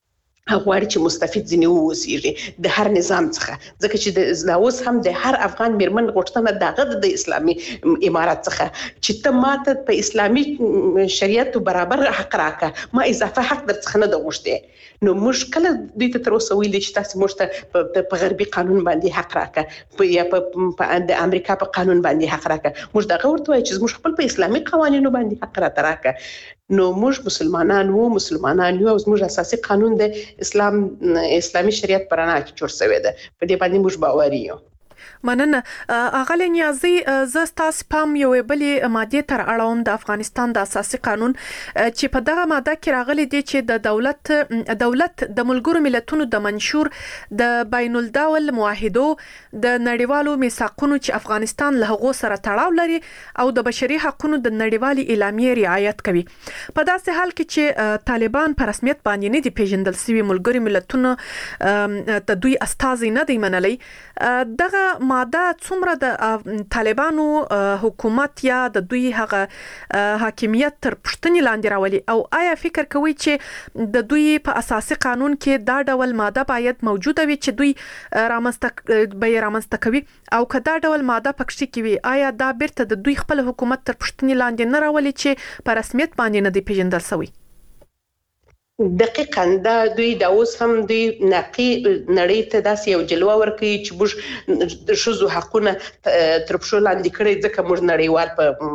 غواړي چې مستفید ځنی ووسیږي د هر نظام څخه، ځکه چې د اوس هم د هر افغان میرمن غوښتنه دغه د اسلامي امارات څخه چې ته ماته په اسلامي شریعت برابر حق راکړه، ما اضافه حق در څخه نه د غوښته. نو مشکل دوی ته تر اوسه ویلي چې تاسو موږ ته په غربي قانون باندې حق راکړه، یا په د امریکا په قانون باندې حق راکړه. موږ دغه ورته وایو چې موږ خپل په اسلامي قوانینو باندې حق راکړه. نو موږ مسلمانان وو مسلمانان یو، موږ اساسي قانون د اسلام اسلامي شریعت پر انا کې جوړ شوی دی، په دې باندې موږ باوري یو. مننه. اغلی نیازی زه ستاسو پام یو بلې ماده تر اړوم د افغانستان د اساسي قانون چې په دغه ماده کې راغلي دي چې د دولت دولت د ملګرو ملتونو د منشور د بین الدول معاهدو د نړیوالو میثاقونو چې افغانستان له هغو سره تړاو لري او د بشري حقوقو د نړیوالې اعلامیې رعایت کوي. په داسې حال کې چې طالبان په رسمیت باندې نه دي پیژندل شوي، ملګرو ملتونو د دوی استازي نه دی منلي، دغه ماده څومره د طالبانو حکومت یا د دوی هغه حاکمیت تر پښتنې لاندې راولي، او آیا فکر کوي چې د دوی په اساسي قانون کې دا ډول ماده باید موجوده وي چې دوی رامنځته به رامنځته کوي، او که دا ډول ماده پکې کې وي آیا دا بیرته د دوی خپل حکومت تر پښتنې لاندې نه راولي چې په رسمیت باندې نه دی پیژندل شوی؟ دقیقاً دا دوی د اوس هم دوی نقي نړۍ ته داسې یو جلوه ورکوي چې موږ د ښځو حقونه تر پښو لاندې کړي، ځکه موږ نړیوال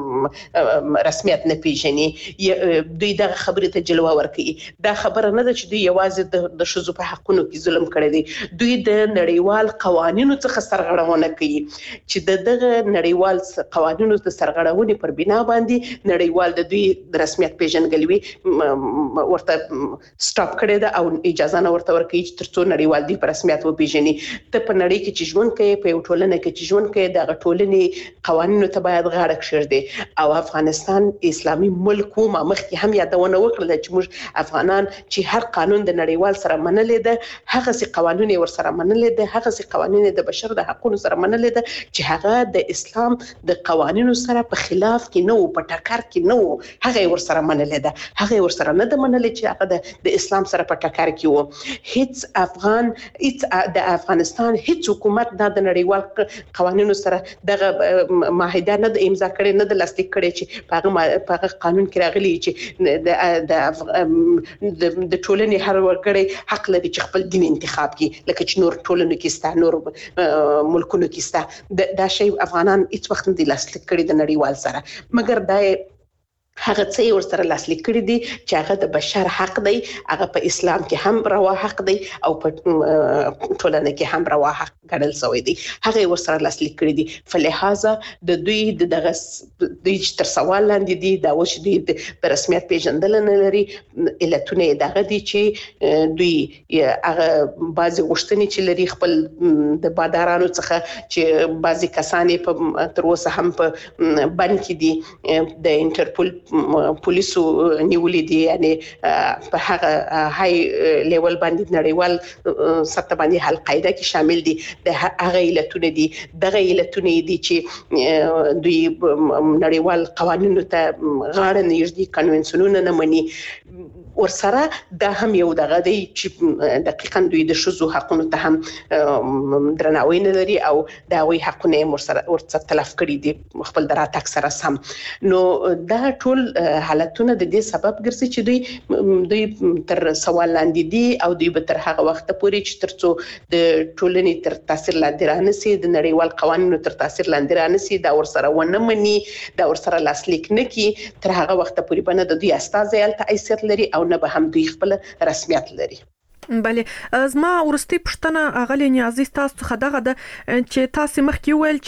په رسمیت نه پیژني. دوی دغه خبرې ته جلوه ورکوي. دا خبره نه ده چې دوی یوازې د ښځو په حقونو کې ظلم کړی دی، دوی د نړیوال قوانینو څخه سرغړونه کوي چې د دغه نړیوال قوانینو د سرغړونې پر بنا باندې نړیوال د دوی د رسمیت پیژنګلوي ورته سټاپ کړی دا او اجازه نه ورته ورکوي چې ترڅو نړیوال دی په رسمیت وپیژني. ته په نړۍ کې چې ژوند کوي، په یو ټولنه کې چې ژوند کوي، دغه ټولنې قوانینو ته باید غاړه کښېږدي. او افغانستان اسلامي ملک وو، ما مخکې هم یادونه وکړه چې موږ افغانان چې هر قانون د نړیوال سره منلې ده، هغه سي قوانین ور سره منلې ده، هغه سي قوانین د بشر د حقوقو سره منلې ده چې هغه د اسلام د قوانینو سره په خلاف کې نه وو، په ټکر کې نه وو، هغه ور سره منلې ده، هغه ور سره نه ده منلې چې هغه د اسلام سره په ټکر کې وو. هیڅ افغان هیڅ د افغانستان هیڅ حکومت نه د نړیوال قوانینو سره دغه معاهده نه د امضا کړي، نه د لاسلیک کړي چې په هغه قانون کې راغلي چې د د ټولنې هر وګړی حق لري چې خپل دین انتخاب کړي، لکه چې نور ټولنو کې ستا نور ملکونو کې ستا. دا شی افغانان هیڅ وخت نه د لاسلیک کړي د نړیوال سره، مګر دا هغه څه ور سره لاسلیک کړی دي چې هغه د بشر حق دی، هغه په اسلام کې هم روا حق دی او په ټولنه کې هم روا حق ګڼل شوی دی، هغه ور سره لاسلیک کړی دي. فلهذا د دوی دغه دوی تر سوال لاندې دي، دا اوس دوی په رسمیت پیژندل نه لري. علتونه دغه دي چې دوی هغه بعضی غوښتنې چې لري خپل د بادارانو څخه، چې بعضی کسان په تر اوسه هم په بند کې دي، د انټرپول پولیسو نیولې دي، یعنی په هغه های لیول باندې نړیوال سطح باندې القاعده کې شامل دي. د هغه علتونه دي دغه علتونه دي چې دوی نړیوال قوانینو ته غاړه نه ږدي، کنونسیونونه نه مني. ورسره دا هم یو دغه دی چې دقیقاً دوی د ښځو حقونو ته هم درناوی نه لري او دا وی حقونه ورسره ورڅ تلف کړي دي خپل دراتک سره سم. نو دا ټول حالتونه د دې سبب ګرځي چې دوی دوی تر سوال لاندې دي او دوی به تر هغه وخت پورې چې ترڅو د ټولنې تر تاثیر لاندې رانسي، د نړیوال قوانینو تر تاثیر لاندې رانسي، دا ورسره ونه مني، دا ورسره لاسلیک نه کی، تر هغه وخت پورې به نه د دوی استازي هلته حیثیت لري او نه به هم دوی خپل رسمیت لري. بله، زما ورستي پښتنه اغلی نیازی تاسو څخه دغه ده چې تاسو مخکې ویل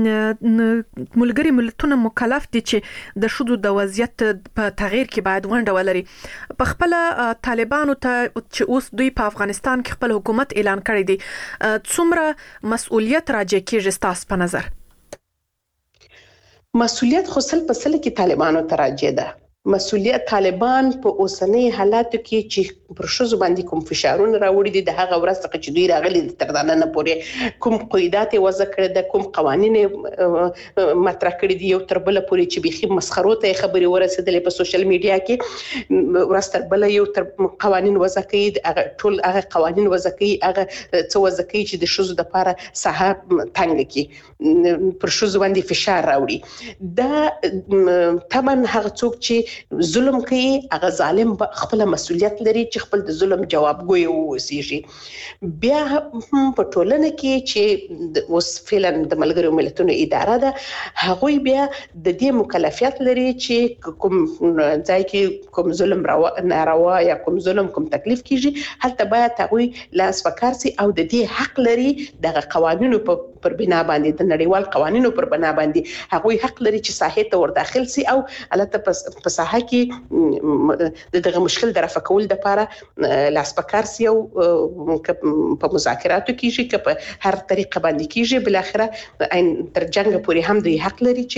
چې ملګری ملتونه مکلف دي چې د شذو د وضعیت په تغییر کې باید ونډه ولري. په خپل طالبانو ته چې اوس دوی په افغانستان کې خپل حکومت اعلان کړی دی، څومره مسؤلیت راځي کېږي تاسو په نظر؟ مسؤلیت خو سل په سل کې طالبانو ته راځي ده. مسؤلیت طالبان په اوسنۍ حالاتو کې چې پر شوزو باندې کوم فشارونه راوړي دي د هغه ورځ څخه چې دوی راغلي تر دا نه پورې کوم قیودات وضع کړي د کوم قوانين مطرح کړي دي یو تر بل پورې چې بيخي مسخرو ته خبري ورسېدلې په سوشل میډیا کې ورځ تر بل یو تر قوانين وضع کړي هغه ټول هغه قوانين وضع کړي هغه څه وضع کړي چې د شوزو د لپاره صحه تنګ کی پر شوزو باندې فشار راوړي دا تمن هغه څوک چې ظلم کوي هغه ظالم خپل مسؤلیت لري چې خپل د ظلم جوابګوی ووسیږي بیا په ټولنه کې چې اوس فعلا د ملګرو ملتونو اداره ده هغه بیا د دې مکلفیت لري چې کوم ځای کې کوم ظلم راو ناروا یا کوم ظلم کوم تکلیف کیږي هلته باید هغه لاس پکارسي او د دې حق لري د قوانینو پر بنا باندې د نړیوال قوانینو پر بنا باندې هغه حق لري چې ساحه ته ور داخل سي او البته په ساحه کې دغه مشکل درفه کول د لپاره لاس پکارسي او په مذاکراتو کې چې په هر طریقه باندې کیږي بل اخره عین تر جنگ پورې هم د حق لري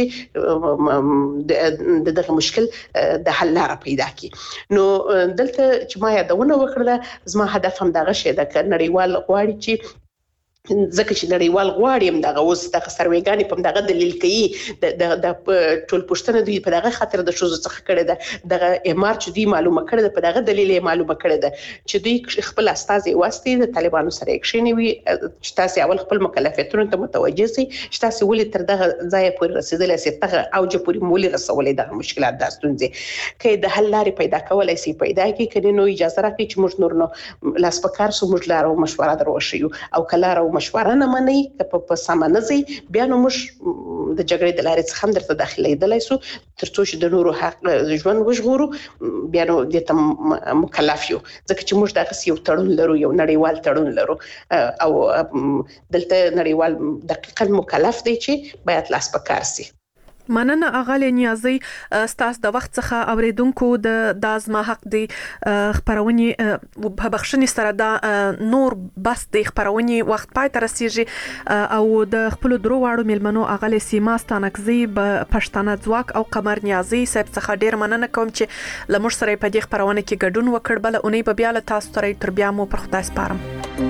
چې دغه مشکل د حل لاره پیدا کړي نو دلته چې ما یادونه وکړه زما هدف هم دغه شی د نړیوال غواړي چې ځکه چې نړیوال غواړي هم دغه اوس د سروېګانې په دغه دلیل کوي د د ټول پښتنه دوی په دغه خاطر د شوزو څخه کړي ده دغه امار چې دوی معلومه کړي ده په دغه دلیل معلومه کړي ده چې دوی خپل استازي واسطي د طالبانو سره اکشنی وي چې تاسو اول خپل مکلفیتونو ته متوجه سي چې تاسو ولې تر دغه ځای پورې رسیدلای سي ته او چې پورې مولي رسولې دغه مشکلات د ستونزې کې د حل لارې پیدا کولای سي پیدا کی کړي نو اجازه راکړي چې موږ نور نو لاس پکار سو موږ لارو مشوره دروشيو او کلارو مشوره نه مني په سمانځي بیا نو موږ د جګړې د لارې څخه هم درته داخليدلای سو ترڅو چې د نورو حق ژوند وژغورو بیا نو د تم مکلف یو ځکه چې موږ دغه یو تړون لرو یو نړیوال تړون لرو او دلته نړیوال دقیقاً مکلف دی چې باید لاس پکار سي مننه اغاله نیازي ستاسو د وخت څخه اوریدونکو د دازما حق دی خبرونی په بخښنې سره دا نور بس د خبرونی وخت پای تر رسیږي او د خپل درو واړو ملمنو اغاله سیما ستانکزي په پښتانه ځواک او قمر نیازي صاحب څخه ډیر مننه کوم چې لمر سره په دې خبرونه کې ګډون وکړ بل اونۍ په بیا له تاسو سره تر بیا مو پر خدای سپارم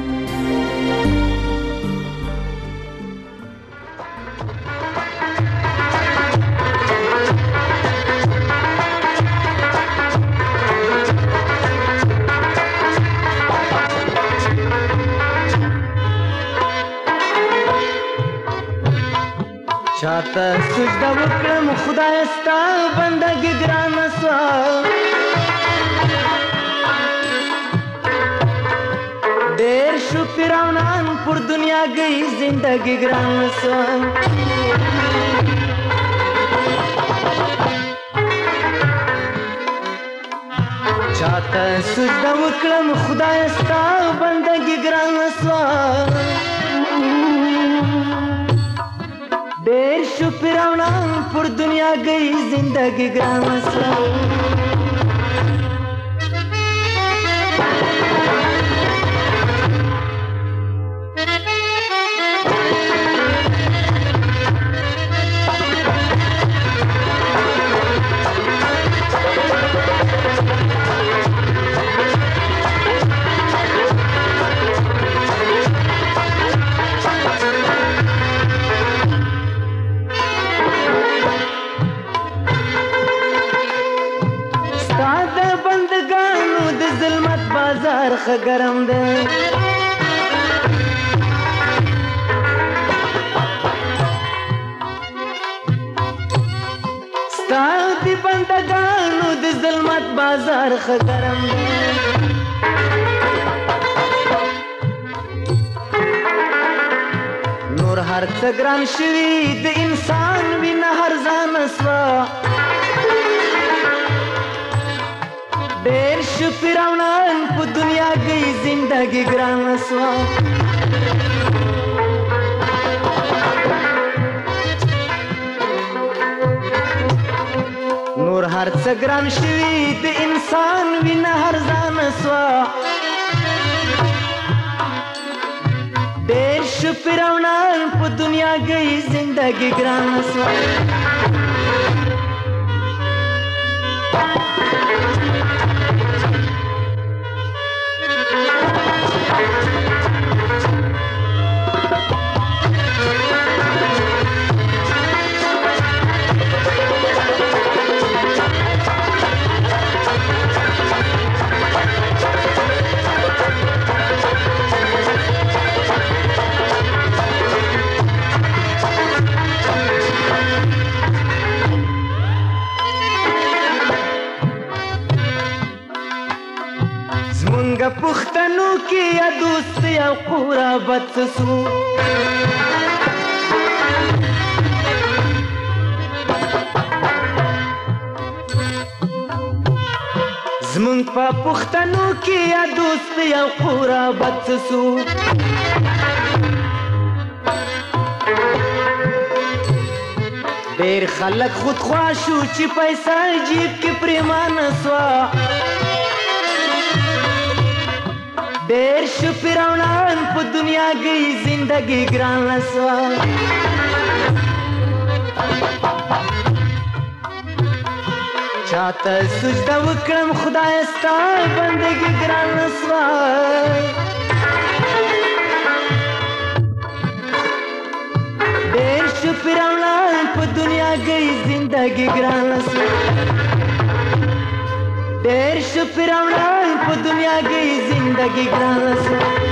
چاته سجده وکړم خدای ستا بندګي ګرانه سوه ډېر شو فرعونان پر دنیا گئی زندګي ګرانه سوه چاته سجده وکړم خدای ستا بندګي ګرانه سوه ډېر شو فرعونان پر دنیا گئی زندگی ګرانه سوه ګرم دی ستا د بندګانو د ظلمت بازار ښه ګرم دی نور هر څه ګران شوي د انسان وینه هر ځان سوه ډېر شو فرعونان په دنیا گئی زندگی ګرانه سوه نور هر څه ګران شوي د انسان وینه هر ځان سوه ډېر شو فرعونان په دنیا گئی زندگی ګرانه سوه زمونږ پښتنو کې یا دوست یا قرابت سو زمونږ په پښتنو کې یا دوست یا قرابت سو ډېر خلک خودخوا شو چې پیسې جیب کې پریمانه سوه ډېر شو فرعونان په دنیا گئی زندگی ګرانه سوه چاته سجده وکړم خدای ستا بندګي ګرانه سوه ډېر شو فرعونان په دنیا گئی زندگی ګرانه سوه ډېر شو فرعونان په دنیا گئی زندگی ګرانه سوه